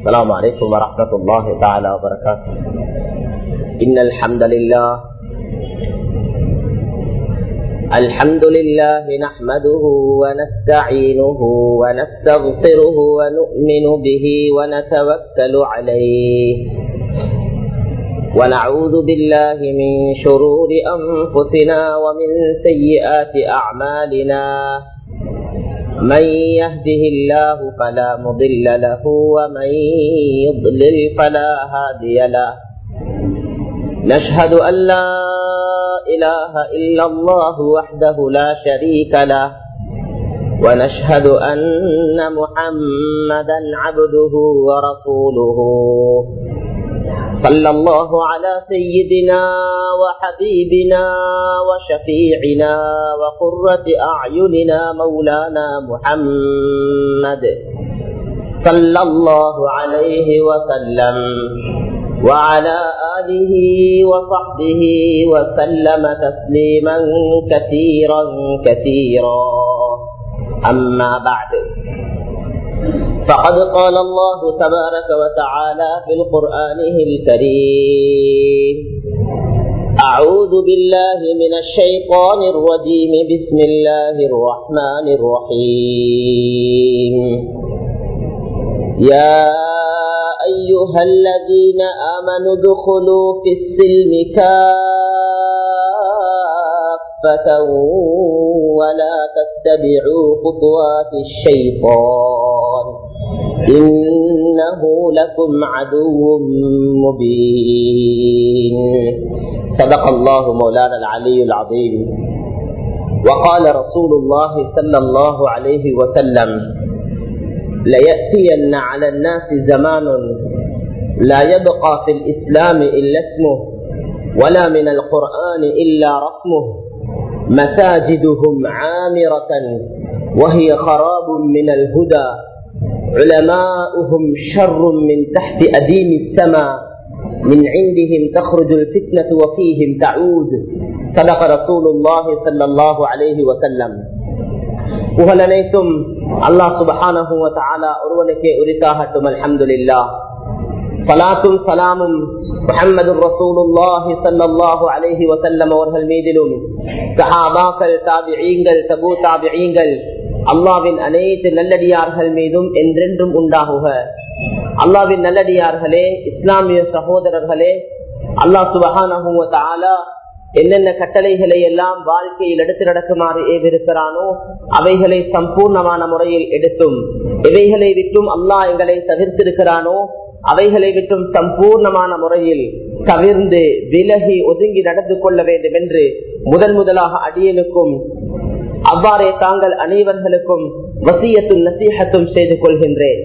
السلام عليكم ورحمة الله تعالى وبركاته. إن الحمد لله نحمده ونستعينه ونستغفره ونؤمن به ونتوكل عليه ونعوذ بالله من شرور أنفسنا ومن سيئات أعمالنا. من يهده الله فلا مضل له ومن يضلل فلا هادي له. نشهد أن لا إله إلا الله وحده لا شريك له ونشهد أن محمدا عبده ورسوله. صلى الله على سيدنا وحبيبنا وشفيعنا وقرة أعيننا مولانا محمد صلى الله عليه وسلم وعلى آله وصحبه وسلم تسليما كثيرا كثيرا. أما بعد، فقد قال الله تبارك وتعالى في القرآن الكريم: أعوذ بالله من الشيطان الرجيم. بسم الله الرحمن الرحيم. يا أيها الذين آمنوا ادخلوا في السلم كافة ولا تتبعوا خطوات الشيطان إنه لكم عدو مبين. صدق الله مولانا العلي العظيم. وقال رسول الله صلى الله عليه وسلم: ليأتين على الناس زمان لا يبقى في الإسلام إلا اسمه ولا من القرآن إلا رسمه مساجدهم عامرة وهي خراب من الهدى علماؤهم شر من تحت أديم السماء من عندهم تخرج الفتنة وفيهم تعود. صدق رسول الله صلى الله عليه وسلم. புகழனைத்தும் அல்லாஹ் சுப்ஹானஹு வ தஆலா ஒருவனுக்கே உரித்தாகட்டும். அல்ஹம்துலில்லாஹ். ஸலாத்தும் ஸலாமும் முஹம்மதுர் ரசூலுல்லாஹி ஸல்லல்லாஹு அலைஹி வஸல்லம் அவர்கள் மீதிலும் சஹாபாக்கள், தாபிஈன்கள், தபூ தாபிஈன்கள், அல்லாஹ்வின் அனைத்து நல்லடியார்கள் மீதும் என்றென்றும் உண்டாகுக. அல்லாஹ்வின் நல்லடியார்களே, இஸ்லாமிய சகோதரர்களே, அல்லாஹ் சுப்ஹானஹு வ தஆலா என்னென்ன கட்டளைகளை எல்லாம் வாழ்க்கையில் எடுத்து நடக்குமாறு ஏவிருக்கிறானோ அவைகளை சம்பூர்ணமான முறையில் எடுத்தும், எவைகளை விட்டும் அல்லாஹ் எங்களை தவிர்த்திருக்கிறானோ அவைகளை விட்டும் சம்பூர்ணமான முறையில் தவிர்ந்து விலகி ஒதுங்கி நடந்து கொள்ள வேண்டும் என்று முதலாக அடியனுக்கும் அவ்வாறே தாங்கள் அனைவர்களுக்கும் வசியத்தும் நசீஹத்தும் செய்து கொள்கின்றேன்.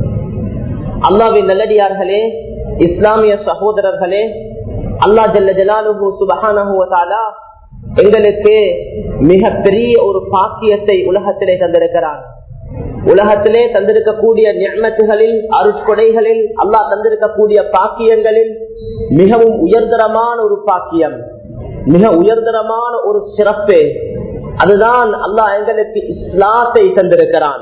அல்லாஹ்வின் நல்லடியார்களே, இஸ்லாமிய சகோதரர்களே, அல்லாஹ் ஜல்ல ஜலாலுஹு சுப்ஹானஹு வ தஆலா எங்களுக்கு மிக பெரிய ஒரு பாக்கியத்தை உலகத்திலே தந்திருக்கிறான். உலகத்திலே தந்திருக்கக்கூடிய நிஅமத்துகளில், அருட்கொடைகளில், அல்லாஹ் தந்திருக்கக்கூடிய பாக்கியங்களில் மிகவும் உயர்தரமான ஒரு பாக்கியம், மிக உயர்தரமான ஒரு சிறப்பு, அதுதான் அல்லாஹ் எங்களுக்கு இஸ்லாத்தை தந்திருக்கிறான்.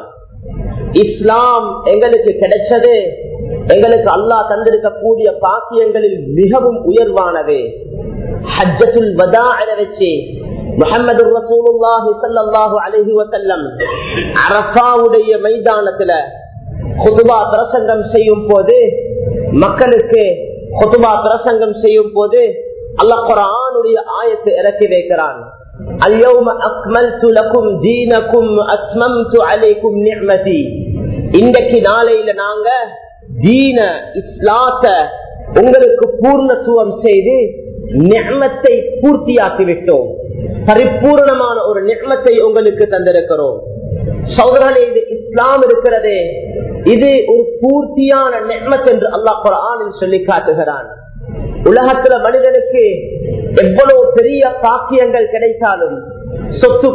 இஸ்லாம் எங்களுக்கு கிடைச்சது எங்களுக்கு அல்லாஹ் தந்திருக்கக்கூடிய பாக்கியங்களில் மிகவும் உயர்வானது. ஹஜ்ஜத்துல் வதாஅ வச்சு முஹம்மது ரசூலுல்லாஹி ஸல்லல்லாஹு அலைஹி வஸல்லம் அரஃபாவுடைய மைதானத்துல குதுபா பிரசங்கம் செய்யும் போது, மக்களுக்கு குதுபா பிரசங்கம் செய்யும் போது அல்லாஹ் குர்ஆனுடைய ஆயத்தை இறக்கி வைக்கிறான். அல்யௌம அக்மல்து லகும் தீனகும் அத்மம்து அலைக்கும் நிஅமதி. இன்றைக்கு நாளையில நாங்க தீன இஸ்லாத்தை உங்களுக்கு பூர்ணத்துவம் செய்து நிஅமத்தை பூர்த்தியாக்கி விட்டோம், பரிபூர்ணமான ஒரு நிஅமத்தை உங்களுக்கு தந்திருக்கிறோம். சகோதரர்களே, இது இஸ்லாம் இருக்கிறதே, இது ஒரு பூர்த்தியான நிஅமத் என்று அல்லாஹ் குர்ஆனில் சொல்லி காட்டுகிறான். உலகத்துல மனிதனுக்கு எவ்வளவு பெரிய பாக்கியங்கள் கிடைத்தாலும், சொத்து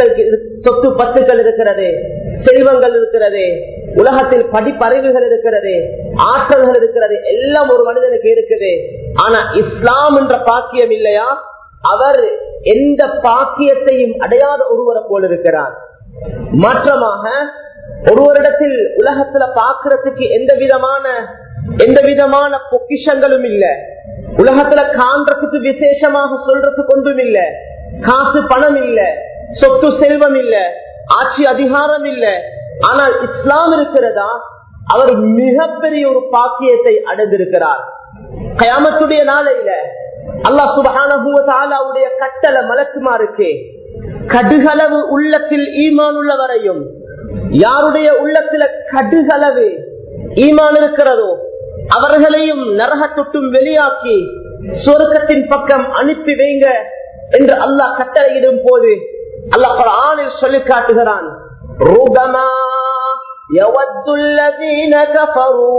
பத்துக்கள் இருக்கிறது, செல்வங்கள் இருக்கிறது, உலகத்தில் படிப்பறிவுகள் இருக்கிறது, ஆற்றல்கள் இருக்கிறது, எல்லாம் ஒரு மனிதனுக்கு இருக்குது. ஆனா இஸ்லாம் என்ற பாக்கியம் இல்லையா, அவர் எந்த பாக்கியத்தையும் அடையாத ஒருவரை போல் இருக்கிறார். மாற்றமாக ஒருவரிடத்தில் உலகத்துல பாக்குறதுக்கு எந்த விதமான பொக்கிஷங்களும் இல்ல, உலகத்துல காண்றதுக்கு விசேஷமாக சொல்றதுக்கு ஒன்றும் இல்ல, காசு பணம் இல்ல, சொத்து செல்வம் இல்ல, ஆட்சி அதிகாரம் இல்ல. ஆனால் இஸ்லாம் இருக்கிறதா, அவர் மிகப்பெரிய ஒரு பாக்கியத்தை அடைந்திருக்கிறார். கயாமத்துடைய நாளையில அல்லாஹ் சுப்ஹானஹு வ தஆலாவுடைய கட்டளை மலக்குமாருக்கு, கடுகளவு உள்ளத்தில் ஈமான் உள்ளவரையும், யாருடைய உள்ளத்துல கடுகளவு ஈமான் இருக்கிறதோ அவர்களையும் நரகத்தொட்டும் வெளியாக்கி சொர்க்கத்தின் பக்கம் அனுப்பி வைங்க என்று அல்லாஹ் கட்டளையிடும் போது அல்லாஹ் குர்ஆனில் சொல்லி காட்டுகிறான், ருபமா யவத்து அல்லதீன கஃபரு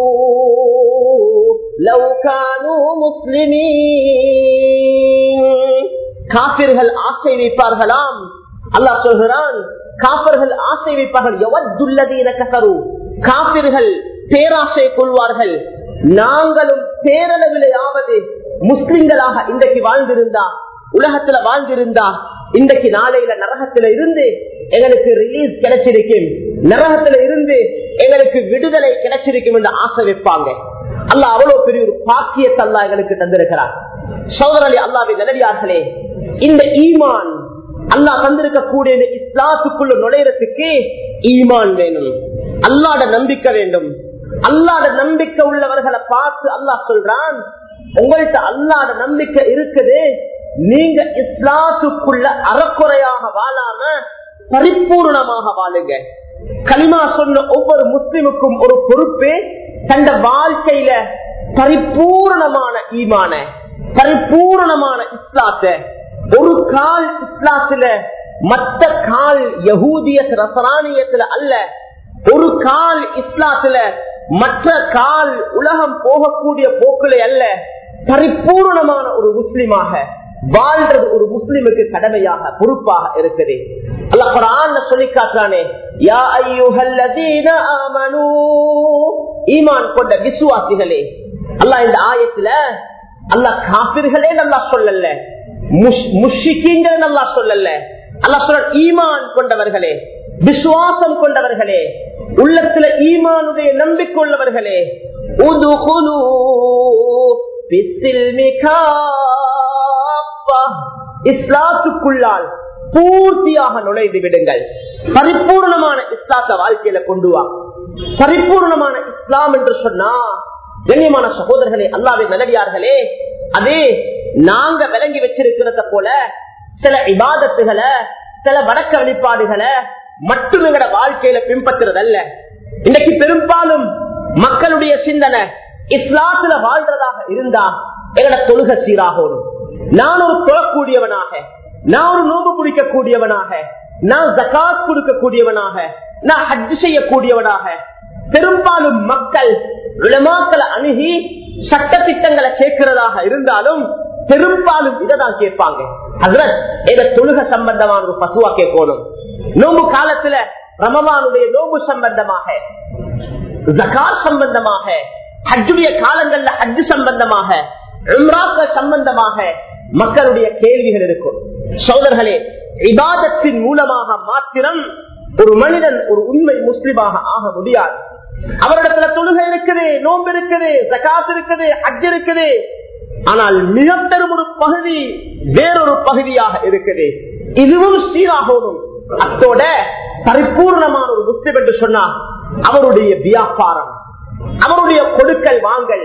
லவ் கானூ முஸ்லிமீன். காபிர்கள் ஆசை வைப்பார்களாம். அல்லாஹ் சொல்கிறான், காபிர்கள் ஆசை வைப்பார்கள். யவத்து அல்லதீன கஃபரு, காபிர்கள் பேராசை கொள்வார்கள், நாங்களும் பேரளவிலையாவது முஸ்லிம்களாக இன்றைக்கு வாழ்ந்திருந்தா, உலகத்துல வாழ்ந்திருந்தா, இன்றைக்கு நாளையில நரகத்தில இருந்து எங்களுக்கு ரிலீஸ் கிடைச்சிருக்கும், நரகத்தில இருந்து எங்களுக்கு விடுதலை கிடைச்சிருக்கும் என்று ஆசை வைப்பாங்க. அல்லாஹ் அவ்வளவு பெரிய ஒரு பாக்கியத்தை அல்லாஹ் எங்களுக்கு தந்திருக்கிறார். சகோதரர்களே, அல்லாஹ்வின் நல்லடியார்களே, இந்த ஈமான் அல்லாஹ் தந்திருக்கக்கூடிய இஸ்லாத்துக்குள்ள நுழையறதுக்கு ஈமான் வேணும், அல்லாஹ்வுடைய நம்பிக்கை வேண்டும். அல்லாஹ்வுடைய நம்பிக்கை உள்ளவர்களை பார்த்து அல்லாஹ் சொல்றான், உங்கள்கிட்ட அல்லாஹ்வுடைய நம்பிக்கை இருக்குது, நீங்க இஸ்லாத்துக்குள்ள அறக்குறையாக வாழாம பரிபூர்ணமாக வாழுங்க. கலிமா சொன்ன ஒவ்வொரு முஸ்லிமுக்கும் ஒரு பொறுப்பு, தந்த வாழ்க்கையில பரிபூர்ணமான ஈமான, பரிபூர்ணமான இஸ்லாத்தை, ஒரு கால் இஸ்லாத்துல மற்ற கால் யஹூதியத் நஸ்ரானியத்துல அல்ல, ஒரு கால் இஸ்லாத்துல மற்ற கால் உலகம் போகக்கூடிய போக்குல அல்ல, பரிபூர்ணமான ஒரு முஸ்லிமாக வாழ்றது ஒரு முஸ்லிமுக்கு கடமையாக பொறுப்பாக இருக்குது. அல்லாஹ் குர்ஆன்ல சொல்லி காட்டுறானே, யா அய்யுஹல்லதீன ஆமனூ, ஈமான் கொண்ட விசுவாசிகளே. அல்லாஹ் இந்த ஆயத்துல அல்லாஹ் காபிர்களே அல்லாஹ் சொல்லல, முஷ்ரிக்கீன்கள் அல்லாஹ் சொல்லல, அல்லாஹ் சொல்ற ஈமான் கொண்டவர்களே, விசுவாசம் கொண்டவர்களே, உள்ளத்துல ஈமானுடைய நம்பிக்கை உள்ளவர்களே, உதுகுலு பிஸ்ஸில்மி காஃபா, இஸ்லாத்துக்குள்ளால் பூர்த்தியாக நுழைந்து விடுங்கள். பரிபூர்ணமான இஸ்லாத்தை வாழ்க்கையில கொண்டு வா. பரிபூர்ணமான இஸ்லாம் என்று சொன்னா, கண்ணியமான சகோதரர்களே, அல்லாஹ்வின் நல்லடியார்களே, அதே நாங்க விளங்கி வச்சிருக்கிறத போல சில இபாதத்துகளை, சில வணக்க வழிபாடுகளை மட்டும் எங்கட வாழ்க்கையில பின்பற்றுறது அல்ல. இன்னைக்கு பெரும்பாலும் மக்களுடைய சிந்தனை இஸ்லாத்துல வாழ்றதாக இருந்தா எங்கட தொழுகை சீராகணும், நான் ஒரு தொழக்கூடியவனாக, நான் ஒரு நோம்பு பிடிக்கக்கூடியவனாக, நான் ஜகாத் கொடுக்கக்கூடியவனாக, நான் ஹஜ் செய்யக்கூடியவனாக. பெரும்பாலும் மக்கள் உலமாக்களை அணுகி சட்ட திட்டங்களை கேட்கிறதாக இருந்தாலும் பெரும்பாலும் இதைதான் கேட்பாங்க, ஹஸ்ரத் எங்க தொழுகை சம்பந்தமான ஒரு பத்துவா கேட்கணும், நோம்பு காலத்துல ரமலானுடைய நோம்பு சம்பந்தமாக, ஜகாத் சம்பந்தமாக, ஹஜ்ஜுடைய காலங்கள்ல ஹஜ் சம்பந்தமாக, உம்ராக்கள் சம்பந்தமாக மக்களுடைய கேள்விகள் இருக்கும். சகோதரர்களே, இபாதத்தின் மூலமாக மாத்திரம் ஒரு மனிதன் ஒரு உண்மை முஸ்லிமாக ஆக முடியாது. அவரிடத்துல தொழுகை இருக்குது, நோன்பு இருக்குது, ஜகாத் இருக்குது, ஹஜ் இருக்குது, ஆனால் மிக பெரும் ஒரு பகுதி வேறொரு பகுதியாக இருக்குது. இதுவும் சீராகணும். அத்தோட பரிபூர்ணமான ஒரு முஸ்லிம் என்று சொன்னா அவருடைய வியாபாரம், அவருடைய கொடுக்கல் வாங்கல்,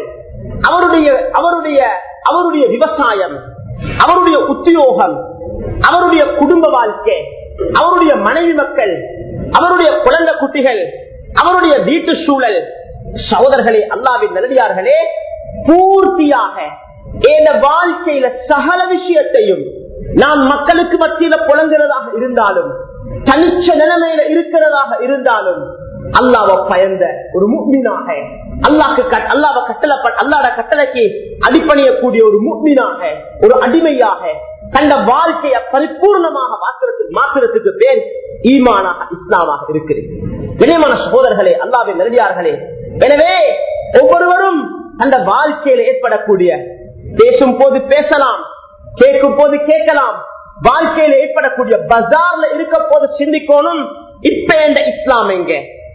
அவருடைய விவசாயம், அவருடைய உத்தியோகம், அவருடைய குடும்ப வாழ்க்கை, அவருடைய மனைவி மக்கள், அவருடைய குழந்தை குட்டிகள், அவருடைய வீட்டு சூழல். சகோதரர்களே, அல்லாஹ்வின் நல்லடியார்களே, பூர்த்தியாக இந்த வாழ்க்கையில சகல விஷயத்தையும் நான் மக்களுக்கு மத்தியில புலங்குறதாக இருந்தாலும், தனிச்ச நிலைமையில இருக்கிறதாக இருந்தாலும், அல்லாஹ்வை பயந்த ஒரு முஃமினாக, அல்லாஹ்வுடைய கட்டளைக்கு அடிபணியக்கூடிய ஒரு முஃமினாக, ஒரு அடிமையாக தந்த வாழ்க்கையை பரிபூர்ணமாக மாத்திரத்துக்கு பேர் ஈமானாக, இஸ்லாமாக இருக்குது. கண்ணியமான சகோதரர்களே, அல்லாஹ்வின் நல்லடியார்களே, எனவே ஒவ்வொருவரும் அந்த வாழ்க்கையில ஏற்படக்கூடிய, பேசும் போது பேசலாம், கேட்கும் போது கேட்கலாம், வாழ்க்கையில ஏற்படக்கூடிய பஜார்ல இருக்க போது சிந்திக்கணும், இப்ப இந்த இஸ்லாம் எங்க,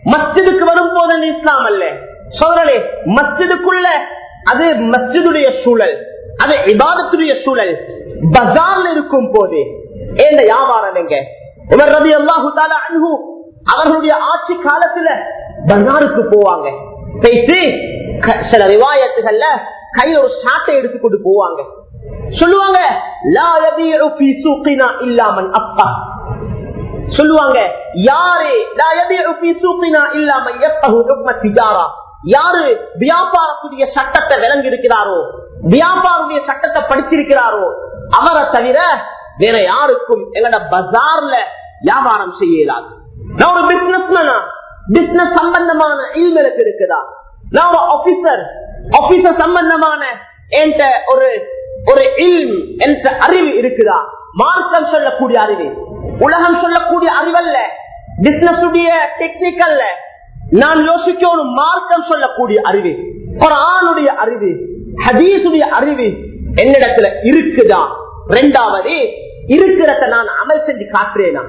மஸ்ஜிதுக்கு வரும் போது இஸ்லாம் அல்ல சோதரே. மஸ்ஜிதுக்குள்ள அது மஸ்ஜிதுடைய சூழல், அது இபாதத்துடைய சூழல். பஜார்ல இருக்கும் போது ஏண்ட வியாபாரம் எங்க? உமர் ரலியல்லாஹு தஆலா அன்ஹு அவர்களுடைய ஆட்சி காலத்துல பஜாருக்கு போவாங்க. பேசி சில ரிவாயத்துகள்ல கையில ஒரு சாட்டை எடுத்துக்கொண்டு போவாங்க. சொல்லுவாங்க லா யபீஉ ஃபீ சூகினா இல்லா மன் அஃபா. சொல்லுவாங்க யாரே லா யபீஉ ஃபீ சூகினா இல்லா மன் யஃபஹு ஹுக்ம திஜாரா. யாரு வியாபாரத்துடைய சட்டத்தை விளங்கி இருக்கிறாரோ, வியாபாரத்துடைய சட்டத்தை படிச்சிருக்கிறாரோ அவரை தவிர வேற யாருக்கும் எங்கட பஜார்ல வியாபாரம் செய்ய இயலாது. நான் ஒரு பிசினஸ்மேனா, பிசினஸ் சம்பந்தமான இல்மெலுக்கு இருக்குதா? நான் ஒரு ஆபீசர் சம்பந்தமான என்கிட்ட ஒரு இல்ம் என்ற அறிவு இருக்குதா? மார்க்கம் சொல்லக்கூடிய அறிவு, உலகம் சொல்லக்கூடிய அறிவல்ல, பிசினஸ் டெக்னிக்கல்ல. நான் யோசிக்கணும் மார்க்கம் சொல்லக்கூடிய அறிவு, குர்ஆனுடைய அறிவு, ஹதீஸுடைய அறிவு என்னிடத்துல இருக்குதா? இரண்டாவது, இருக்கிறத நான் அமல் செஞ்சு காட்டுறேனா?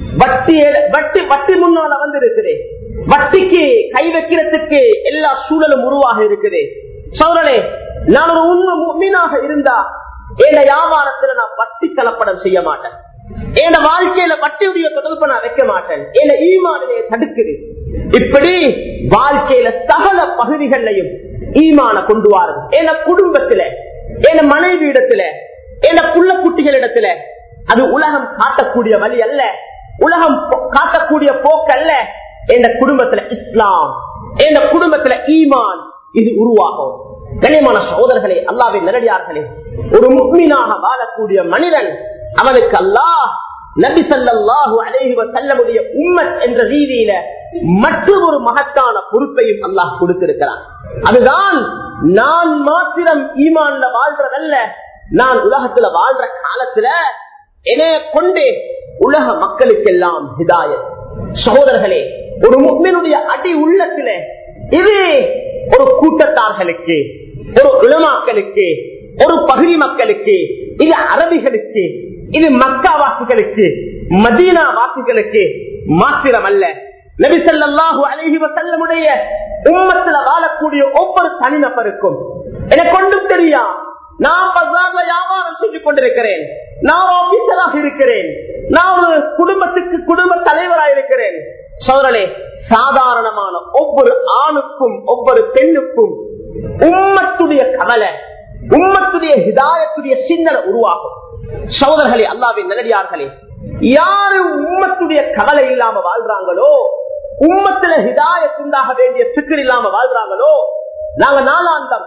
வட்டி முன்னால வந்து இருக்குது, வட்டிக்கு கை வைக்கிறதுக்கு எல்லா சூழலும் உருவாக இருக்குது. சோதரே, நான் ஒரு உண்மை முஃமினாக இருந்தா என் வியாபாரத்துல நான் வட்டி கலப்படம் செய்ய மாட்டேன். என் வாழ்க்கையில வட்டியுடைய தொடர்பு நான் வைக்க மாட்டேன். என் ஈமானை தடுக்குது. இப்படி வாழ்க்கையில சகல பகுதிகளையும் ஈமான கொண்டு வாருங்க. என் குடும்பத்துல, என் மனைவி இடத்துல, என் புள்ள குட்டிகளிடத்துல. அது உலகம் காட்டக்கூடிய வழி அல்ல, உலகம் காட்டக்கூடிய போக்கல்ல. என் குடும்பத்துல இஸ்லாம், என் குடும்பத்துல ஈமான், இது உருவாகும். கண்ணியமான சகோதரர்களே, அல்லாஹ்வின் நல்லடியார்களே, ஒரு முஃமினாக வாழக்கூடிய மனிதன் அவனுக்கு அல்லாஹ் நபி ஸல்லல்லாஹு அலைஹி வஸல்லமுடைய உம்மத் என்ற ரீதியில மற்றொரு மகத்தான பொறுப்பையும் அல்லாஹ் கொடுத்திருக்கிறான். அதுதான் நான் மாத்திரம் ஈமான்ல வாழ்றதல்ல, நான் உலகத்துல வாழ்ற காலத்துல என்னைய கொண்டு உலக மக்களுக்கெல்லாம் ஹிதாயத். சகோதரர்களே, ஒரு முஃமினுடைய அடி உள்ளத்துல இது ஒரு கூட்டத்தார்களுக்கு, ஒரு உலமாக்களுக்கு, ஒரு பகுதி மக்களுக்கு, இது அரபிகளுக்கு, இது மக்கா வாசிகளுக்கு, மதீனா வாசிகளுக்கு மாத்திரம் அல்ல, நபி ஸல்லல்லாஹு அலைஹி வஸல்லமுடைய உம்மத்துல வாழக்கூடிய ஒவ்வொரு தனிநபருக்கும். எனக்கு ஒன்றும் தெரியா, நான் பஜார்ல வியாபாரம் செஞ்சு கொண்டிருக்கிறேன், நான் ஆபீசராக இருக்கிறேன், நான் ஒரு குடும்பத்துக்கு குடும்ப தலைவராக இருக்கிறேன். சோதரே, சாதாரணமான ஒவ்வொரு ஆணுக்கும் ஒவ்வொரு பெண்ணுக்கும் உம்மத்துடைய கவலை, உம்மத்துடைய ஹிதாயத்துடைய சிந்தனை உருவாகும். சகோதரர்களே, அல்லாஹ்வின் நல்லடியார்களே, யாரு உம்மத்துடைய கவலை இல்லாம வாழ்றாங்களோ, உம்மத்துல ஹிதாயத் உண்டாக வேண்டிய சிக்கல் இல்லாம வாழ்றாங்களோ, நாங்க நாளாந்தம்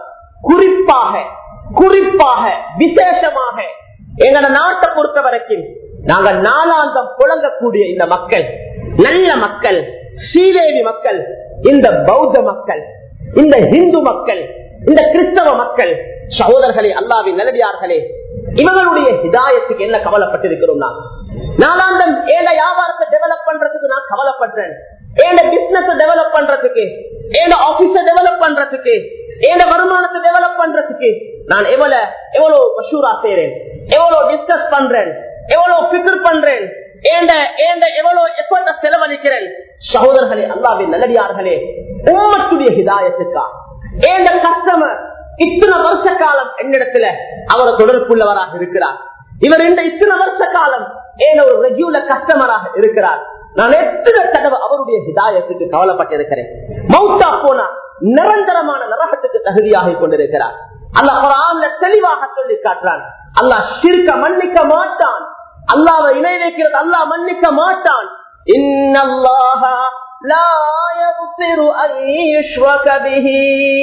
குறிப்பாக விசேஷமாக எங்களோட நாட்டை பொறுத்த வரைக்கும் நாங்க நாளாந்தம் புழங்கக்கூடிய இந்த மக்கள், நல்ல மக்கள், ஸ்ரீதேவி மக்கள், இந்த பௌத்த மக்கள், இந்த இந்து மக்கள், இந்த கிறிஸ்தவ மக்கள், சகோதரர்களே, அல்லாஹ்வின் நல்லடியார்களே, இவங்களுடைய ஹிதாயத்துக்கு என்ன கவலைப்பட்டிருக்கிறோம்? நாளாந்தம் ஏழை வியாபாரத்தை டெவலப் பண்றதுக்கு நான் கவலைப்படுறேன், ஏழை பிசினஸ் டெவலப் பண்றதுக்கு, ஏழை ஆபீஸ டெவலப் பண்றதுக்கு, ஏழை வருமானத்தை டெவலப் பண்றதுக்கு நான் எவ்வளவு மஷூரா செய்யறேன், எவ்வளவு டிஸ்கஸ் பண்றேன், எவ்வளவு ஃபிக்ர் பண்றேன், எவ்வளவு எஃபர்ட்டை செலவழிக்கிறேன். சகோதரர்களே, அல்லாஹ்வின் நல்லடியார்களே, உம்மத்துடைய ஹிதாயத்துக்கா ஏண்ட கஸ்டமர் இத்தனை வருஷ காலம் என்னிடத்துல அவர் தொடர்புள்ளவராக இருக்கிறார், இவர் இத்தனை வருஷ காலம் ஏன் ஒரு ரெகுலர் கஸ்டமராக இருக்கிறார். நான் எத்தனை தடவை அவருடைய ஹிதாயத்துக்கு கவலைப்பட்டிருக்கிறேன். மௌத்தா போனா நிரந்தரமான நரகத்துக்கு தகுதியாக கொண்டிருக்கிறார். அல்லாஹ் குர்ஆன்ல தெளிவாக சொல்லி காட்டுறான், அல்லாஹ் ஷிர்க மன்னிக்க மாட்டான், அல்லாஹ்வை இணை வைக்கிறது அல்லாஹ் மன்னிக்க மாட்டான். இன்னல்லாஹ லா யக்ஃபிரு அன் யுஷ்ரக பிஹி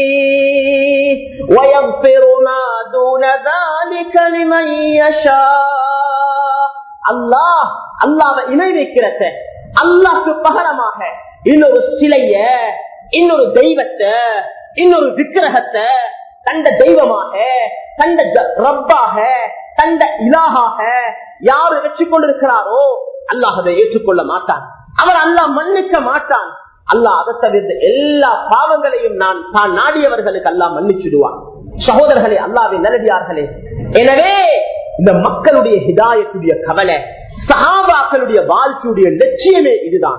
வ யக்ஃபிரு மா தூன ذلك லிமன் யஷா. அல்லாஹ்வை இணை வைக்கிறத, அல்லாஹ்க்கு பகரமாக இன்னொரு சிலைய, இன்னொரு தெய்வத்தை, இன்னொரு விக்கிரகத்தை தண்ட தெய்வமாக, தண்ட ரப்பாக, தண்ட இலாகாக யாரு வச்சு கொண்டிருக்கிறாரோ அல்லாஹ் அதை ஏற்றுக்கொள்ள மாட்டான். அவர் அல்லாஹ் மன்னிக்க மாட்டான். அல்லாஹ் அதை தவிர்த்து எல்லா பாவங்களையும் தான் நாடியவர்களுக்கு அல்லாஹ் மன்னிச்சுடுவான். சகோதரர்களே, அல்லாஹ்வின் நல்லடியார்களே, எனவே இந்த மக்களுடைய ஹிதாயத்துடைய கவலை, சஹாபாக்களுடைய வாழ்க்கையுடைய லட்சியமே இதுதான்.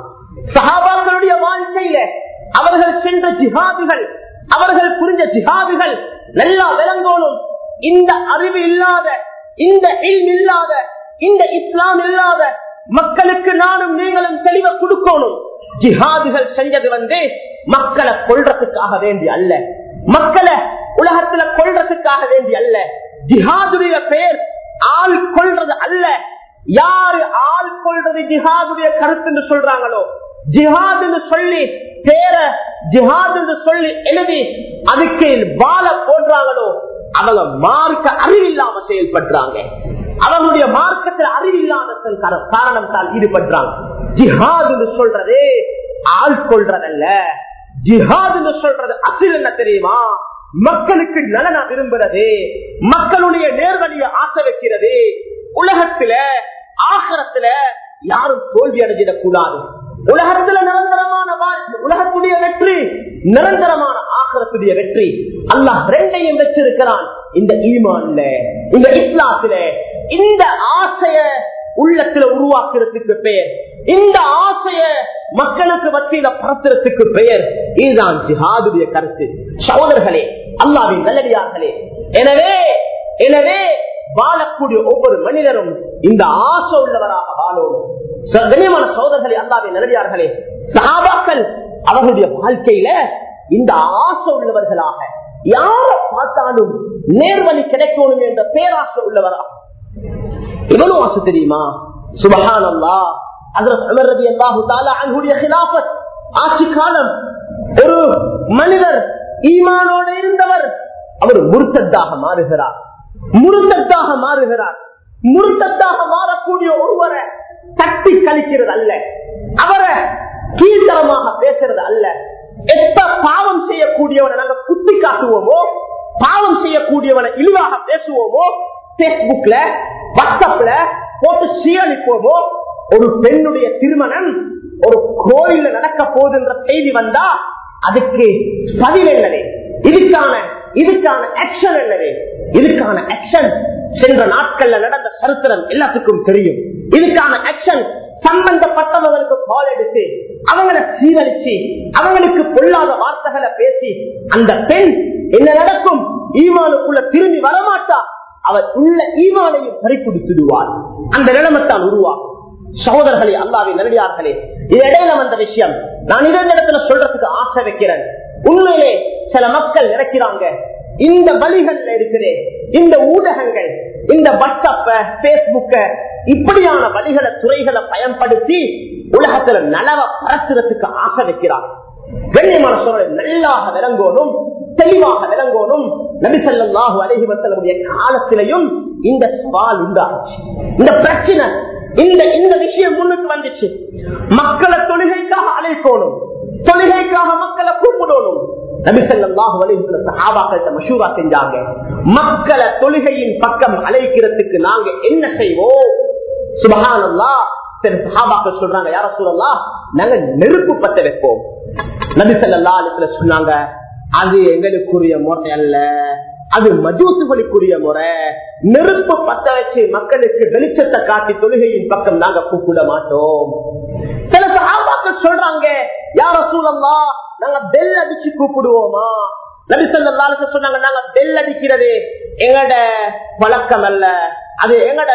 சஹாபாக்களுடைய வாழ்க்கையில அவர்கள் சென்ற ஜிஹாதுகள், அவர்கள் புரிஞ்ச ஜிஹாதுகள் நல்லா விளங்கோனும். இந்த அறிவு இல்லாத, இந்த இல்ம் இல்லாத, இந்த இஸ்லாம் இல்லாத மக்களுக்கு நானும் நீங்களும் தெளிவை கொடுக்கணும். ஜிஹாதுகள் செஞ்சது மக்களை கொள்றதுக்காக வேண்டி அல்ல, மக்களை உலகத்துல கொள்றதுக்காக வேண்டி அல்ல. ஜிஹாதுடைய பெயர் ஆள் கொள்றது அல்ல. யாரு ஆள் கொள்றது ஜிஹாதுடைய கருத்து சொல்றாங்களோ, ஜிஹாது சொல்லி பேர ஜிஹாது சொல்லி எழுதி அதுக்கு வாழ போன்றாங்களோ அவங்க மார்க்க அறிவில்லாம செயல்படுறாங்க. அவங்களுடைய மார்க்கத்தில் அறிவில்லாத காரணம் தான் ஈடுபடுறாங்க. ஜிஹாது சொல்றது ஆள் கொள்றதல்ல. ஜிஹாது சொல்றது அசில் என்ன தெரியுமா? மக்களுக்கு நலன விரும்புறது, மக்களுடைய நேர்வழியை ஆசை வைக்கிறது. உலகத்துல ஆகரத்துல யாரும் தோல்வி அடைஞ்சிடக் கூடாது. உலகத்துல நிரந்தரமான உலகத்துடைய வெற்றி, நிரந்தரமான ஆகரத்துடைய வெற்றி. அல்லாஹ் ரெண்டையும் வச்சிருக்கிறான். இந்த ஈமான்ல, இந்த இஸ்லாத்துல இந்த ஆசைய உள்ளத்துல உருவாக்குறதுக்கு பெயர், இந்த ஆசைய மக்களுக்கு மத்தியில பரத்துறதுக்கு பெயர் இதுதான் ஜிஹாதுடைய கருத்து. சகோதரர்களே, அல்லாஹ்வின் நல்லடியார்களே, எனவே வாழக்கூடிய ஒவ்வொரு மனிதரும் இந்த ஆசை உள்ளவராக வாழணும். கண்ணியமான சகோதரர்களே, அல்லாஹ்வின் நல்லடியார்களே, சஹாபாக்கள் அவர்களுடைய வாழ்க்கையில இந்த ஆசை உள்ளவர்களாக, யார பார்த்தாலும் நேர்வழி கிடைக்கணும் என்ற பேராசை உள்ளவராக. இவ்வளவு ஆசை தெரியுமா? சுப்ஹானல்லாஹ். ஹஜ்ரத் உமர் ரலியல்லாஹு தஆலா அன்ஹுடைய খিলাফத் ஆட்சி காலம், ஒரு மனிதர் ஈமானோடு இருந்தவர் அவர் முர்த்தத்தாக மாறுகிறார். முர்த்தத்தாக மாறக்கூடிய ஒருவரை தட்டி கழிக்கிறது அல்ல, அவரை கீழ்த்தரமாக பேசுறது அல்ல. எப்ப பாவம் செய்யக்கூடியவனை நாங்க குத்தி காட்டுவோமோ, பாவம் செய்யக்கூடியவனை இழிவாக பேசுவோமோ, பேஸ்புக்ல வாட்ஸ்அப்ல போட்டு சீரழிப்போமோ, ஒரு பெண்ணுடைய திருமணம் ஒரு கோயில நடக்க போகுதுன்ற செய்தி வந்தா அதுக்கு பதில் என்னவே, இதுக்கான ஆக்ஷன் என்னவே, இதுக்கான ஆக்ஷன் சென்ற நாட்கள்ல நடந்த சரித்திரம் எல்லாத்துக்கும் தெரியும். இதுக்கான ஆக்ஷன் சம்பந்தப்பட்டவர்களுக்கு கால் எடுத்து அவங்களை சீரழிச்சு அவங்களுக்கு பொல்லாத வார்த்தைகளை பேசி அந்த பெண் என்ன நடக்கும்? ஈமானுக்குள்ள திரும்பி வரமாட்டா, அவர் உள்ள ஈமானையும் பறிக்குடுத்துடுவார். அந்த நிலைமைத்தான் உருவாகும். சகோதரர்களே, அல்லாஹ்வின் நல்லடியார்களே, இது இடையில வந்த விஷயம் நான் இந்த இடத்துல சொல்றதுக்கு ஆசை வைக்கிறேன். உண்மையிலே சில மக்கள் நினைக்கிறாங்க இந்த வழிகள்ல இருக்கிற இந்த ஊடகங்கள், இந்த வாட்ஸ்அப்ப, பேஸ்புக்க, இப்படியான வழிகளை துறைகளை பயன்படுத்தி உலகத்துல நலவ பரத்துறதுக்கு ஆசை வைக்கிறாங்க. கண்ணியமான சோழர் நல்லாக விளங்கோனும், தெளிவாக விளங்கோனும். நபி ஸல்லல்லாஹு அலைஹி வஸல்லம் காலத்திலையும் இந்த சவால் உண்டாச்சு, இந்த பிரச்சனை, இந்த விஷயம் முன்னுக்கு வந்துச்சு. மக்களை தொழுகைக்காக அழைக்கணும், தொழுகைக்காக மக்களை கூப்பிடணும். நபி ஸல்லல்லாஹு அலைஹி வஸல்லம் சஹாபாக்களை மஷூரா செஞ்சாங்க, மக்களை தொழுகையின் பக்கம் அழைக்கிறதுக்கு நாங்க என்ன செய்வோம்? சுப்ஹானல்லாஹ். சரி, சஹாபாக்கள் சொல்றாங்க, யா ரசூலல்லாஹ், நாங்க நெருப்பு பத்த வைப்போம். நபி ஸல்லல்லாஹு அலைஹி வஸல்லம் சொன்னாங்க, அது எங்களுக்குரிய முறை அல்ல, அது மஜூசுகளுக்குரிய முறை. நெருப்பு பத்த வச்சு மக்களுக்கு வெளிச்சத்தை காட்டி தொழுகையின் பக்கம் நாங்க கூப்பிட மாட்டோம். சில சஹாபாக்கள் சொல்றாங்க, யா ரசூலல்லாஹ், நாங்க பெல் அடிச்சு கூப்பிடுவோமா? நபி ஸல்லல்லாஹு அலைஹி வஸல்லம் சொன்னாங்க, நாங்க பெல் அடிக்கிறது எங்கட பழக்கம் அல்ல, அது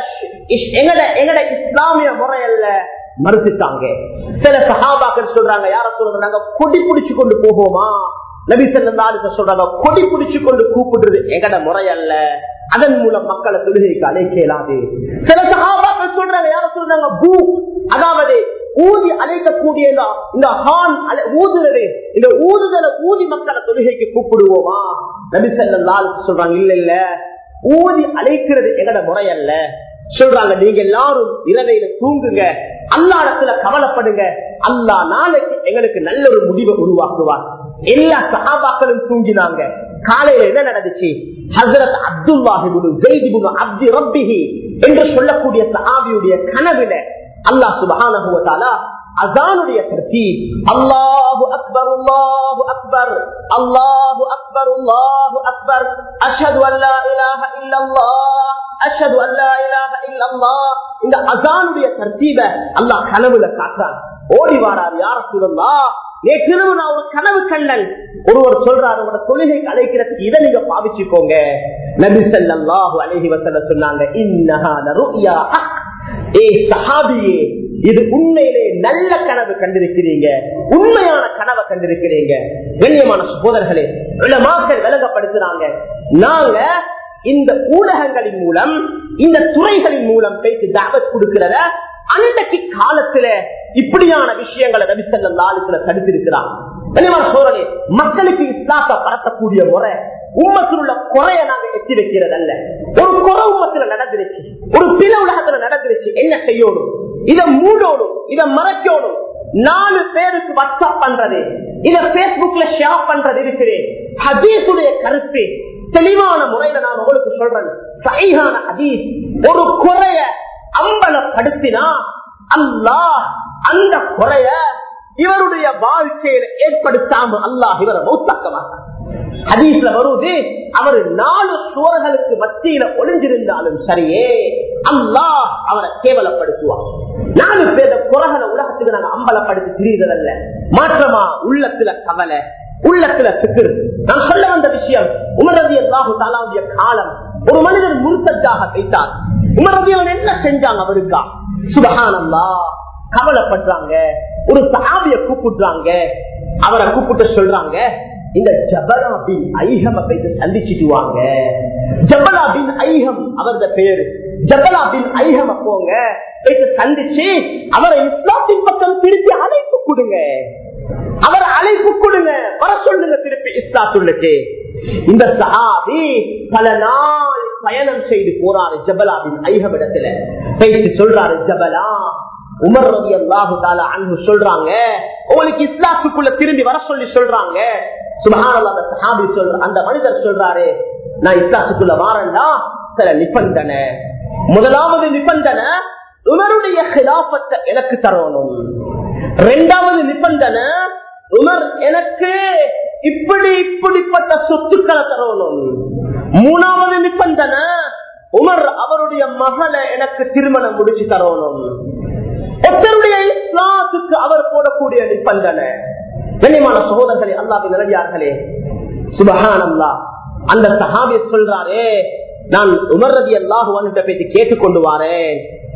எங்கட இஸ்லாமிய முறை அல்ல, மறுத்துட்டாங்க. சில சஹாபாக்கள் சொல்றாங்க, யா ரசூலல்லாஹ், நாங்க கொடி பிடிச்சு கொண்டு போவோமா? நபி ஸல்லல்லாஹு அலைஹி வஸல்லம் சொல்றாங்க, கொடி பிடிச்சு கொண்டு கூப்பிடுறது எங்கட முறை அல்ல, அதன் மூலம் மக்களை தொழுகைக்கு அழைக்க இயலாது. சில சஹாபாக்கள் சொல்றாங்க, யா ரசூலல்லாஹ், பூ, அதாவது ஊதி அழைக்கக்கூடிய இந்த ஹார்ன் ஊதுறது, இந்த ஊதுதலை ஊதி மக்களை தொழுகைக்கு கூப்பிடுவோமா? நபி ஸல்லல்லாஹு அலைஹி வஸல்லம் சொல்றாங்க, இல்ல, ஊதி அழைக்கிறது எங்கட முறை அல்ல. சொல்றாங்க, நீங்க எல்லாரும் இரவையில தூங்குங்க, அல்லாஹ்விடத்துல கவலைப்படுங்க, அல்லாஹ் நாளைக்கு எங்களுக்கு நல்ல ஒரு முடிவை உருவாக்குவார். எல்லா சஹாபாக்களும் தூங்கினாங்க. காலையில என்ன நடந்துச்சு? ஹஜ்ரத் அப்துல்லாஹ் இப்னு ஸைத் இப்னு அப்தி ரப்பிஹி என்று சொல்லக்கூடிய சஹாபியுடைய கனவில அல்லாஹ் சுப்ஹானஹு வ தஆலா அஸானுடைய தர்தீப், அல்லாஹு அக்பர் அல்லாஹு அக்பர் அல்லாஹு அக்பர் அல்லாஹு அக்பர் அஷ்ஹது அல்லா இலாஹ இல்லல்லாஹ் அஷ்ஹது அல்லா இலாஹ இல்லல்லாஹ், இந்த அஸானுடைய தர்தீப அல்லாஹ் கனவுல காட்டுறான். ஓடி வாரார். யார சொல்லலாம், நேற்று நான் ஒரு கனவு கண்ணன். ஒருவர் சொல்றாரு, உங்களோட தொழுகைக்கு அழைக்கிறதுக்கு இதை நீங்க பாவிச்சுக்கோங்க. நபி ஸல்லல்லாஹு அலைஹி வஸல்லம் சொன்னாங்க, இன்னஹா லருயா ஹக். ஏ சஹாபியே, இது உண்மையிலே நல்ல கனவு கண்டிருக்கிறீங்க, உண்மையான கனவை கண்டிருக்கிறீங்க. கண்ணியமான சகோதரர்களே, உலமாக்கள் விளங்கப்படுத்துறாங்க, நாங்க இந்த ஊடகங்களின் மூலம், இந்த துறைகளின் மூலம் பேசி தாவத் கொடுக்கிறத அன்றைக்கு காலத்துல இப்படியான விஷயங்களை நபி ஸல்லல்லாஹு அலைஹி வஸல்லம் தடுத்திருக்கிறாங்க. கண்ணியமான சகோதரர்களே, மக்களுக்கு இஸ்லாத்தை பரத்தக்கூடிய முறை, உம்மத்தில் உள்ள குறைய நாங்க எத்தி வைக்கிறது அல்ல. ஒரு குறை உம்மத்துல நடந்துருச்சு, ஒரு பிற உலகத்துல நடந்துருச்சு, என்ன செய்யணும்? இதை மூடணும், இதை மறைக்கணும். 4 பேருக்கு வாட்ஸ்அப் பண்றது, இத பேஸ்புக்ல ஷேர் பண்றது இருக்கிறேன். ஹதீஸுடைய கருத்து தெளிவான முறையில நான் உங்களுக்கு சொல்றேன். சஹீஹான ஹதீஸ். ஒரு குறைய அம்பலப்படுத்தினா அல்லாஹ் அந்த குறைய இவருடைய வாழ்க்கையில ஏற்படுத்தாம அல்லாஹ் இவரை மௌத்தாக்க மாட்டார். ஹதீஸ்ல வருவது, அவர் 4 சுவர்களுக்கு மத்தியில ஒளிஞ்சிருந்தாலும் சரியே, அல்லாஹ் அவரை கேவலப்படுத்துவார். 4 பேர குறைகளை உலகத்துக்கு நாங்க அம்பலப்படுத்தி திரியுதல்ல, மாற்றமா உள்ளத்துல கவலை, உள்ளத்துல சிக்கல். நான் சொல்ல வந்த விஷயம், உமர் ரலியல்லாஹு தஆலாவுடைய காலம் ஒரு மனிதர் முர்த்ததாக வைத்தார். உமர் ரலியல்லாஹு என்ன செஞ்சாங்க அவருக்கா? சுப்ஹானல்லாஹ், கவலைப்படுறாங்க. ஒரு சஹாபியை கூப்பிடுறாங்க, அவரை கூப்பிட்டு சொல்றாங்க, இந்த ஜபலா பின் ஐஹம் போயிட்டு சந்திச்சுட்டு வாங்க. ஜபலா பின் ஐஹம் அவரது பேரு. ஜபலா பின் ஐஹம் போங்க, போயிட்டு சந்திச்சு அவரை இஸ்லாத்தின் பக்கம் திருப்பி அழைப்பு கொடுங்க, அவர் அழைப்பு கொடுங்க, வர சொல்லுங்க திருப்பி இஸ்லாத்துக்கு. இந்த சஹாபி பல நாள் பயணம் செய்து போறாரு ஜபலா பின் ஐஹம் இடத்துல. போயிட்டு சொல்றாரு, ஜபலா, உமர் ரலியல்லாஹு தஆலா அன்ஹு சொல்றாங்க, உங்களுக்கு இஸ்லாத்துக்குள்ள திரும்பி வர சொல்லி சொல்றாங்க. சுப்ஹானல்லாஹ், அந்த சஹாபி சொல்ற, அந்த மனிதர் சொல்றாரு, நான் இஸ்லாத்துக்குள்ள வாரேன்டா, சில நிபந்தனை. முதலாவது நிபந்தனை, உமருடைய ஹிலாஃபத்தை எனக்கு தரணும். 2வது நிபந்தனை, உமர் எனக்கு இப்படிப்பட்ட சொத்துக்களை தரணும். 3வது நிபந்தனை, உமர் அவருடைய மகளை எனக்கு திருமணம் முடிச்சு தரணும். ஒருத்தருடைய இஸ்லாத்துக்கு அவர் போடக்கூடிய நிபந்தனை. கண்ணியமான சகோதரர்களே, அல்லாஹ்வின் நல்லடியார்களே, சுப்ஹானல்லாஹ், அந்த சஹாபி சொல்றாரே, நான் உமர் ரலியல்லாஹு அன்ஹு பேசி கேட்டுக்கொண்டு வாரேன்.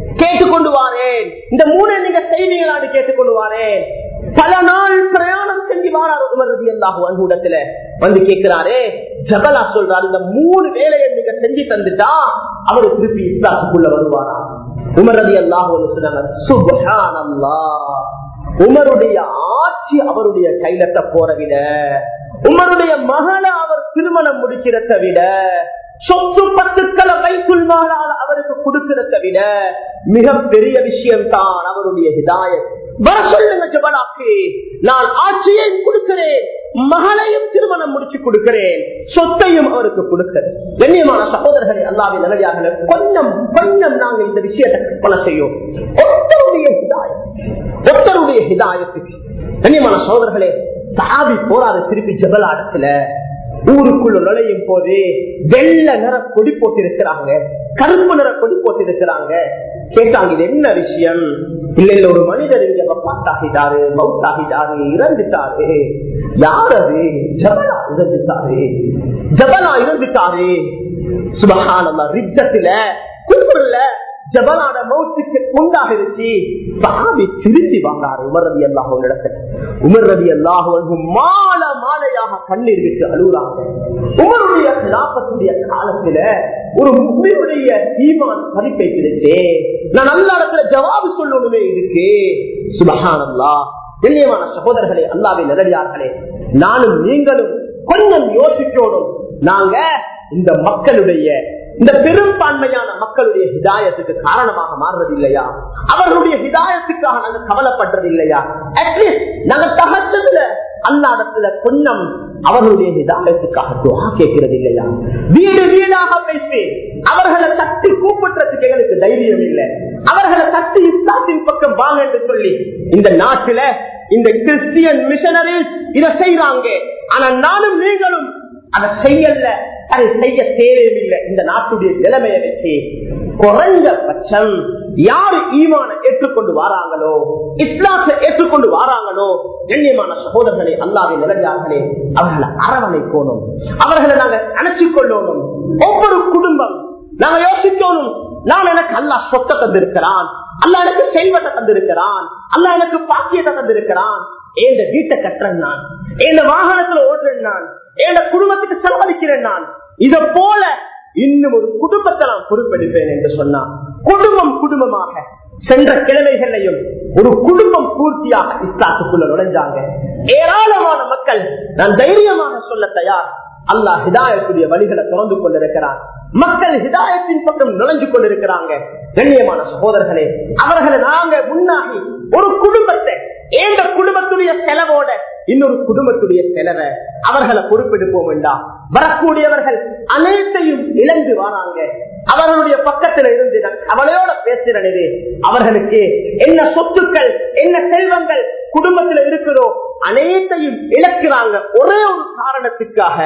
இந்த 3 நீங்க செய்வீங்களான்னு கேட்டுக்கொண்டு வாரேன். பல நாள் பிரயாணம் செஞ்சு வாரார் உமர் ரலியல்லாஹு அன்ஹு இடத்துல. வந்து கேட்கிறாரே, ஜபலா சொல்றாரு, இந்த 3 வேலையை நீங்க செஞ்சு தந்துட்டா அவரு திருப்பி இஸ்லாத்துக்குள்ள வருவாரா? உமர் ரலியல்லாஹு அன்ஹு சொன்னாங்க, சுப்ஹானல்லாஹ், உமருடைய ஆட்சி அவருடைய கையில போற விட, உமருடைய மகளை அவர் திருமணம் முடிக்கிறத விட, சொத்து பத்துக்களை வைத்துள் மாலால் அவருக்கு கொடுக்கிறத விட மிக பெரிய விஷயம் தான் அவருடைய ஹிதாயத். வர சொல்லுங்க ஜபலாக்கு, நான் ஆட்சியை கொடுக்கிறேன், மகளையும் திருமணம் முடிச்சு கொடுக்கிறேன், சொத்தையும் அவருக்கு கொடுக்கிறேன். கண்ணியமான சகோதரர்களே, அல்லாஹ்வின் நல்லடியார்களே, கொஞ்சம் நாங்க இந்த விஷயத்தை கற்பனை செய்யும். ஒருத்தருடைய ஹிதாயத்துக்கு கண்ணியமான சகோதரர்களே, சஹாபி போராது திருப்பி ஜபலா இடத்துல. ஊருக்குள்ள நுழையும் போது வெள்ளை நிற கொடி போட்டு இருக்கிறாங்க, கருப்பு நிற கொடி போட்டு இருக்கிறாங்க. கேட்டாங்க, இது என்ன விஷயம்? இல்ல ஒரு மனிதர் இங்க வஃபாத்தாகிட்டாரு, மௌத்தாகிட்டாரு, இறந்துட்டாரு. யார் அது? ஜபலா இறந்துட்டாரு. சுப்ஹானல்லாஹ், ரித்தத்துல குஃப்ர்ல ஜபலான மௌத்துக்கு உண்டாகிருச்சு. சஹாபி திரும்பி வந்தாரு உமர் ரலியல்லாஹு அன்ஹு இடத்துல. உமர் ரலியல்லாஹு அன்ஹு மாலையாக கண்ணீர் விட்டு அழுகுறாங்க. உமருடைய கிலாஃபத்துடைய காலத்துல ஒரு முஃமினுடைய ஈமான் பதிப்பைத்திருச்சு. நான் நல்ல இடத்துல ஜவாபு சொல்லணுமே இருக்கு. சுப்ஹானல்லாஹ். கண்ணியமான சகோதரர்களே, அல்லாஹ்வின் நல்லடியார்களே, நானும் நீங்களும் கொஞ்சம் யோசிக்கணும். நாங்க இந்த மக்களுடைய, இந்த பெரும்பான்மையான மக்களுடைய ஹிதாயத்துக்கு காரணமாக மாறுறது இல்லையா? அவர்களுடைய ஹிதாயத்துக்காக நாங்க கவலைப்படுறது இல்லையா? அட்லீஸ்ட் நாங்க தகச்சதுல அல்லாஹ்விடத்துல கொஞ்சம் அவர்களுடைய ஹிதாயத்துக்காக துஆ கேட்கிறது இல்லையா? வீடாக பேசி அவர்களை தட்டி கூப்பிடுறதுக்கு எங்களுக்கு தைரியம் இல்லை. அவர்களை தட்டி இஸ்லாத்தின் பக்கம் வாங்க என்று சொல்லி இந்த நாட்டில இந்த கிறிஸ்டியன் மிஷனரிஸ் இதை செய்யறாங்க. ஆனா நானும் நீங்களும் அதை செய்யல, அதை செய்ய தேவையில்லை. இந்த நாட்டுடைய நிலைமையை வச்சு குறைஞ்ச பட்சம் யாரு ஈமான ஏற்றுக்கொண்டு வாராங்களோ, இஸ்லாத்தை ஏற்றுக்கொண்டு வாராங்களோ, கண்ணியமான சகோதரர்களே, அல்லாஹ்வின் நல்லடியார்களே, அவர்களை அரவணைக்கணும், அவர்களை நாங்க அணைச்சிக் கொள்ளணும். ஒவ்வொரு குடும்பம் நாங்க யோசிக்கணும், நான் எனக்கு அல்லாஹ் சொத்தை தந்திருக்கிறான், அல்லாஹ் எனக்கு செல்வத்தை தந்திருக்கிறான், அல்லாஹ் எனக்கு பாக்கியத்தை தந்திருக்கிறான், என் வீட்டை கட்டுறேன் நான், என் வாகனத்துல ஓடுறேன் நான், என் குடும்பத்துக்கு செலவழிக்கிறேன் நான், இத போல இன்னும் ஒரு குடும்பத்தை நான் பொறுப்பெடுப்பேன் என்று சொன்னான். குடும்பமாக சென்ற கிழமைகளையும் ஒரு குடும்பம் பூர்த்தியாக இஸ்லாத்துக்குள்ள நுழைஞ்சாங்க. ஏராளமான மக்கள், நான் தைரியமாக சொல்ல தயார், அல்லாஹ் ஹிதாயத்துடைய வழிகளை திறந்து கொண்டிருக்கிறார். மக்கள் ஹிதாயத்தின் பக்கம் நுழைஞ்சு கொண்டிருக்கிறாங்க. கண்ணியமான சகோதரர்களே, அவர்களை நாங்க முன்னாடி ஒரு குடும்பத்தை, ஏந்த குடும்பத்துடைய செலவோட இன்னொரு குடும்பத்துடைய செலவை அவர்களை பொறுப்பெடுப்போம் வேண்டாம். வரக்கூடியவர்கள் அனைத்தையும் இழந்து வராங்க. அவர்களுடைய பக்கத்துல இருந்து அவளையோட பேசுறனே, அவர்களுக்கு என்ன சொத்துக்கள், என்ன செல்வங்கள் குடும்பத்தில் இருக்கிறோ அனைத்தையும் இழக்கிறாங்க. ஒரே ஒரு காரணத்துக்காக,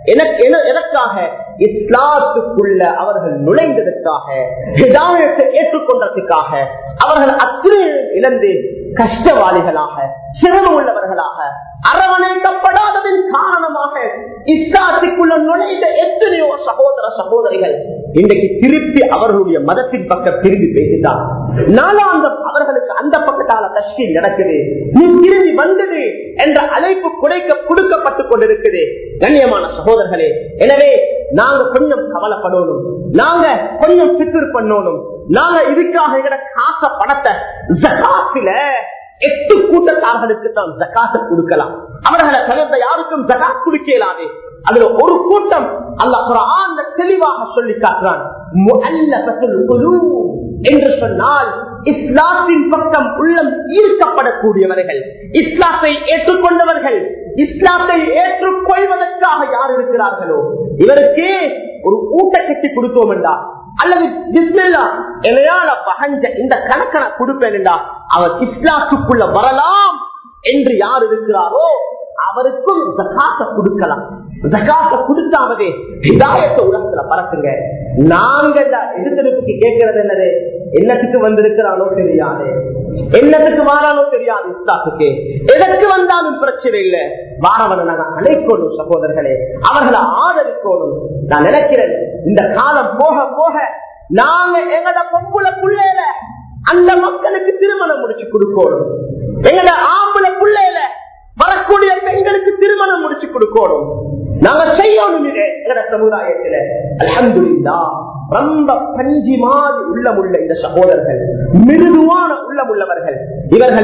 எனக்காக இஸ்லாத்துக்குள்ள அவர்கள் நுழைந்ததற்காக, ஹிதாயத்தை ஏற்றுக்கொண்டதற்காக அவர்கள் அத்தனை இழந்து கஷ்டவாளிகளாக, சிரமம் உள்ளவர்களாக, அரவணைக்கப்படாததின் காரணமாக இஸ்லாத்துக்குள்ள நுழைந்த எத்தனையோ சகோதர சகோதரிகள் இன்றைக்கு திருப்பி அவர்களுடைய மதத்தின் பக்கம் திரும்பி பேசிட்டார். நாளாந்தம் அவர்களுக்கு அந்த பக்கத்தால தஷ்கீல் நடக்குது, நீ திரும்பி வந்தது என்ற அழைப்பு கொடுக்கப்பட்டுக் கொண்டிருக்குது. கண்ணியமான சகோதரர்களே, எனவே நாங்க கொஞ்சம் கவலைப்படணும், நாங்க கொஞ்சம் பித்தர் பண்ணணும். நாங்க இதுக்காக எங்கட காச பணத்தை ஜகாத்தில 8 கூட்டத்தார்களுக்கு தான் ஜகாத்தை கொடுக்கலாம். அவர்களை தவிர்த்த யாருக்கும் ஜகாத் கொடுக்கலாது. அதுல ஒரு கூட்டம் அல்லாஹ் குர்ஆன்ல தெளிவாக சொல்லி காட்டுறான். முஅல்லஃபத்துல் குலூப் என்று சொன்னால் இஸ்லாத்தின் பக்கம் உள்ளம் ஈர்க்கப்படக்கூடியவர்கள், இஸ்லாத்தை ஏற்றுக்கொண்டவர்கள், இஸ்லாத்தை ஏற்றுக்கொள்வதற்காக யார் இருக்கிறார்களோ இவருக்கு ஒரு ஊட்டக்கட்டி கொடுத்தோம் என்றா, அல்லது பிஸ்மில்லா எலையால பகஞ்ச இந்த கணக்கனை கொடுப்பேன் என்றா அவர் இஸ்லாத்துக்குள்ள வரலாம் என்று யார் இருக்கிறாரோ அவருக்கும் ஜகாத்தை கொடுக்கலாம். ஜகாத்தை கொடுத்தாவது ஹிதாயத்தை உலகத்துல பறக்குங்க. நாங்க எதிர்த்தெடுப்புக்கு கேட்கறது என்னது, என்னத்துக்கு வந்திருக்கிறானோ தெரியாது, என்னத்துக்கு வாரானோ தெரியாது, இஸ்லாத்துக்கு எதற்கு வந்தாலும் பிரச்சனை இல்லை, வாரவனை நாங்க அழைக்கணும் சகோதரர்களே, அவர்களை ஆதரிக்கணும். நான் நினைக்கிறேன் இந்த காலம் போக போக நாங்க எங்கட பொம்புல புள்ளையில அந்த மக்களுக்கு திருமணம் முடிச்சு கொடுக்கணும், எங்கட ஆம்புல புள்ளையில வரக்கூடிய பெண்களுக்கு திருமணம் முடிச்சு கொடுக்கணும். நாங்க செய்யணும் இது எங்கட சமுதாயத்துல. அல்ஹம்துலில்லாஹ், ரொம்ப பஞ்சி மாதிரி உள்ளமுள்ள இந்த சகோதரர்கள், மிருதுவான உள்ளமுள்ளவர்கள், இவர்கள்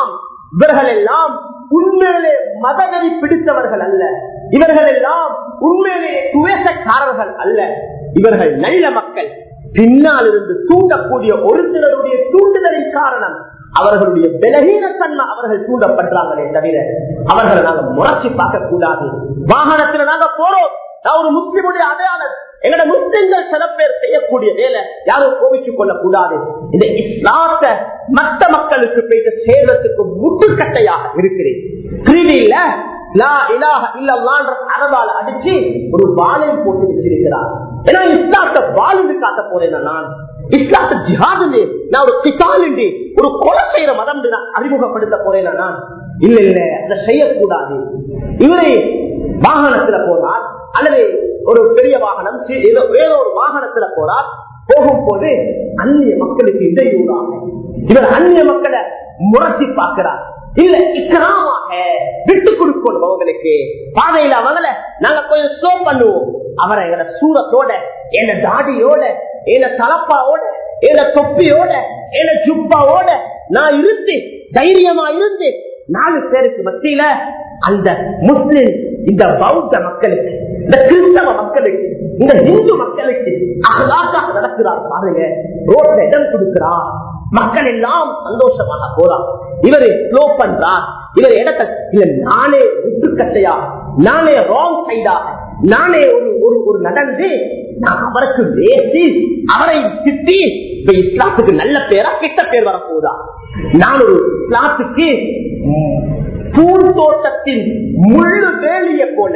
எல்லாம் உண்மையிலே மதவெறி பிடித்தவர்கள் அல்ல, இவர்கள் எல்லாம் உண்மையிலே துவேஷக்காரர்கள் அல்ல, இவர்கள் நல்ல மக்கள். பின்னால் இருந்து தூண்டக்கூடிய ஒரு சிலருடைய தூண்டுதலின் காரணம் அவர்களுடைய பலகீனத்தன்மை அவர்கள் தூண்டப்படுறாங்களே தவிர அவர்களை நாங்க முறைச்சி பார்க்க கூடாது. வாகனத்துல நாங்க போறோம், நான் ஒரு முஸ்லிமுடைய அடையாளம், எங்கட முஸ்லிம்கள் சில பேர் செய்யக்கூடிய வேலை யாரும் கோபிச்சுக் கொள்ள கூடாது. இந்த இஸ்லாத்தை மற்ற மக்களுக்கு போயிட்டு சேர்வதற்கு முட்டுக்கட்டையாக இருக்கிறேன். கிரீடியில லா இலாஹ இல்லல்லாஹ்ன்ற அரபால அடிச்சு ஒரு வாளையும் போட்டு வச்சிருக்கிறார். ஏன்னா இஸ்லாத்தை வாழ்ந்து காட்ட போறேன், நான் இஸ்லாத்தை ஜிஹாது, நான் ஒரு கிதாலிண்டி ஒரு கொலை செய்யற மதம் நான் அறிமுகப்படுத்த போறேன். நான் இல்ல இல்ல அதை செய்யக்கூடாது. இவரை வாகனத்துல போறார், அல்லது ஒரு பெரிய வாகனம் ஏதோ ஒரு வாகனத்துல போறார், போகும் போது அந்நிய மக்களுக்கு இடையூறாக இவர் அந்நிய மக்களை முரசி பார்க்கிறார். இல்ல இக்கராமாக விட்டு கொடுக்கணும் அவங்களுக்கு, பாதையில அவங்கள நாங்க கொஞ்சம் ஸ்லோ பண்ணுவோம். அவரை எங்க சூரத்தோட, என்ன தாடியோட, என்ன தலப்பாவோட, என்ன தொப்பியோட, என்ன ஜுப்பாவோட நான் இருந்து தைரியமா இருந்து 4 பேருக்கு மத்தியில அந்த முஸ்லிம், இந்த பௌத்த மக்களுக்கு, இந்த கிறிஸ்தவ மக்களுக்கு, இந்த இந்து மக்களுக்கு அகலாக்காக நடக்கிறார் பாருங்க. ரோட்ல இடம் கொடுக்கிறார், மக்கள் எல்லாம் சந்தோஷமாக போறார். இவரை ஸ்லோ பண்றார், இவர் இடத்தை இல்ல நானே விட்டுக்கட்டையா, நானே ராங் சைடாக, நானே ஒரு நடந்து நான் அவருக்கு பேசி அவரை திட்டி இப்ப இஸ்லாத்துக்கு நல்ல பேரா கெட்ட பேர் வரப்போதா? நான் ஒரு இஸ்லாத்துக்கு பூந்தோட்டத்தின் முள்ளு வேலிய போல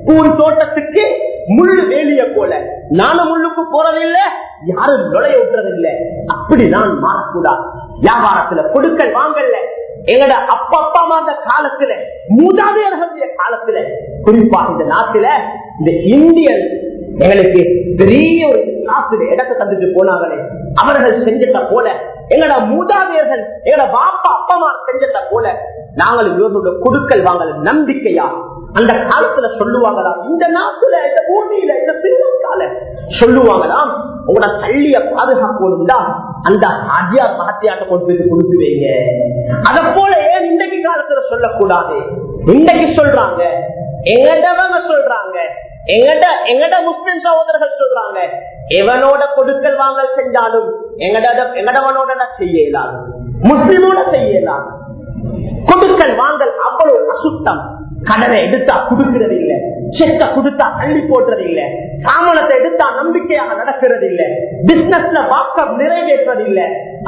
பூந்தோட்டத்துக்கு முள்ளு வேலிய போல நானும் முள்ளுக்கு போறதில்லை, யாரும் நுழைய விட்டுறதில்லை. அப்படி நான் மாறக்கூடாது. வியாபாரத்துல கொடுக்கல் வாங்கல எங்கட அப்பா அம்மா காலத்துல, மூதாதையர்களுடைய காலத்துல, குறிப்பா இந்த நாட்டுல இந்த இந்தியன் எங்களுக்கு பெரிய ஒரு நாட்டுல இடத்தை தந்துட்டு போனாங்களே, அவர்கள் செஞ்சத போல எங்கட மூதாதையர்கள் எங்கட பாப்பா அப்பா அம்மா செஞ்சத போல நாங்கள் இவர்களுடைய கொடுக்கல் வாங்கல நம்பிக்கையா அந்த காலத்துல சொல்லுவாங்களாம். இந்த நாட்டுல இந்த பூமியில இந்த சிறுகால சொல்லுவாங்களாம், உங்களோட சல்லிய பாதுகாக்கணும்டா அந்த ஆஜியார் மகத்தியாட்ட கொண்டு போய் கொடுத்துவீங்க. அத போல ஏன் இன்றைக்கு காலத்துல சொல்லக்கூடாது? இன்றைக்கு சொல்றாங்க, எங்கடவங்க சொல்றாங்க, எங்கட முஸ்லிம் சகோதரர்கள் சொல்றாங்க, எவனோட கொடுக்கல் வாங்கல் செஞ்சாலும் எங்கடவனோட செய்யலாம், முஸ்லிமோட செய்யலாம். கொடுக்கல் வாங்கல் அவ்வளவு அசுத்தம். கடனை எடுத்தா குடுக்கிறது இல்ல, செக்க கொடுத்தா தள்ளி போடுறது இல்ல, சாமனத்தை எடுத்தா நம்பிக்கையாக நடக்கிறது இல்ல, பிசினஸ்ல வாக்கம் நிறைவேற்றது இல்ல,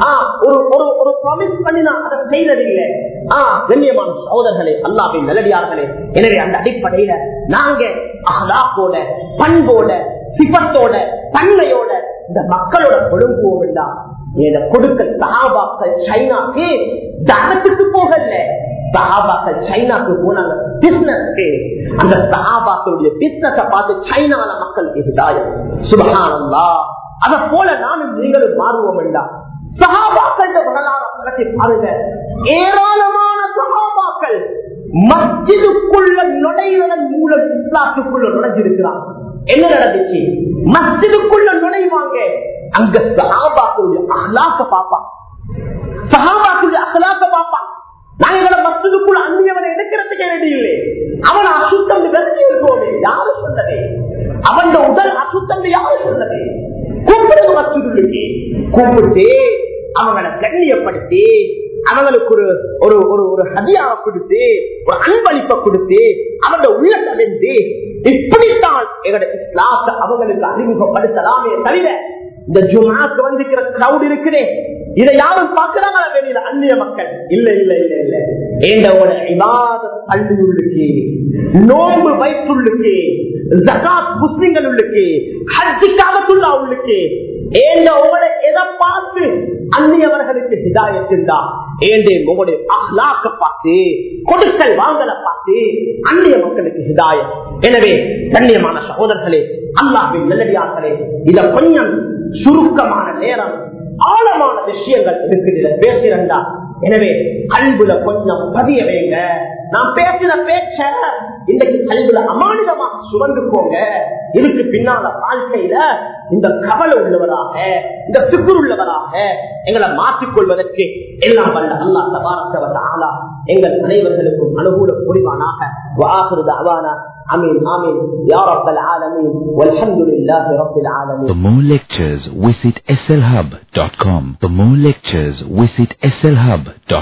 ஒரு ப்ராமிஸ் பண்ணினா அதை செய்யறது இல்ல. கண்ணியமான சகோதரர்களே, அல்லாஹ்வின் நல்லடியார்களே, எனவே அந்த அடிப்படையில நாங்க அஹ்லாக்கோட, பண்போட, சிபத்தோட, தன்மையோட இந்த மக்களோட கொழும்புவோம் இல்லா. கொடுக்கல் சஹாபாக்கள் சைனாக்கு தானத்துக்கு போகல, சஹாபாக்கள் சைனாக்கு போனாங்க பிசினஸ்க்கு. அந்த சஹாபாக்களுடைய பிசினஸ பார்த்து சைனால மக்களுக்கு ஹிதாயத். சுப்ஹானல்லாஹ். அத போல நானும் நீங்களும் மாறுவோம் வேண்டாம். சஹாபாக்கள் வரலாறு பாருங்க, ஏராளமான சஹாபாக்கள் மஸ்ஜிதுக்குள்ள நுழைவதன் மூலம் இஸ்லாத்துக்குள்ள நுழைஞ்சிருக்கிறாங்க. என்ன நடந்துச்சு? மஸ்ஜிதுக்குள்ள நுழைவாங்க, அங்க சஹாபாக்களுடைய அஹ்லாக்க பாப்பாங்க, சஹாபாக்களுடைய அஹ்லாக்க பாப்பாங்க. நாங்க மஸ்ஜிதுக்குள்ள அந்நியவனை எடுக்கிறதுக்கே வேண்டி இல்லை, அவன் அசுத்தம் வெறுதி இருக்கோமே, யாரு சொன்னதே? அவன் உடல் அசுத்தம் யாரு சொன்னதே? கூப்பிடுங்க, மஸ்ஜிதுக்கு கூப்பிட்டு அவங்களை கண்ணியப்படுத்தி அவங்களுக்கு ஒரு ஹதியாவை கொடுத்து, ஒரு அன்பளிப்பை கொடுத்து, அவங்க உள்ளத்தை வென்று இப்படித்தான் எங்களோட இஸ்லாத்தை அவங்களுக்கு அறிமுகப்படுத்தலாமே தவிர, இந்த ஜுமாக்கு வந்துக்கிற கிரௌட் இருக்குதே, இதை யாரும் பார்க்கிறாங்களா வெளியில அந்நிய மக்கள்? இல்ல இல்ல இல்ல இல்ல. ஏண்டவோட இபாதத் பள்ளியுள்ளுக்கு, நோன்பு வயிற்றுள்ளுக்கு, ஜகாத் முஸ்லிம்கள் உள்ளுக்கு, ஹஜ்ஜு காபத்துல்லா உள்ளுக்கு, ஏண்டவோட எதை பார்த்து அந்நியவர்களுக்கு ஹிதாயத் இருந்தா, ஏண்டே உங்களுடைய அஹ்லாக்க பார்த்து, கொடுக்கல் வாங்கல பார்த்து அந்நிய மக்களுக்கு ஹிதாயத். எனவே கண்ணியமான சகோதரர்களே, அல்லாஹ்வின் நல்லடியார்களே, இத கொஞ்சம் சுருக்கமான நேரம், ஆழமான விஷயங்கள் இருக்குது பேசுறா. எனவே கல்புல கொஞ்சம் பதிய வைங்க. நான் பேசின பேச்ச இன்றைக்கு கல்புல அமானிதமாக சுமந்து போங்க. இதுக்கு பின்னால வாழ்க்கையில இந்த கவலை உள்ளவராக, இந்த சிக்குர் உள்ளவராக எங்களை மாற்றிக்கொள்வதற்கு எல்லாம் வல்ல அல்லாஹ் தபாரக வ தஆலா எங்கள் அனைவர்களுக்கும் அனுகூலம் புரிவானாக. வஆகிரு தஅவானா ஆமீன் ஆமீன் யா ரப்பல் ஆலமீன் வல்ஹம்துலில்லாஹி ரப்பில் ஆலமீன். For more lectures visit slhub.com. For more lectures visit slhub.com.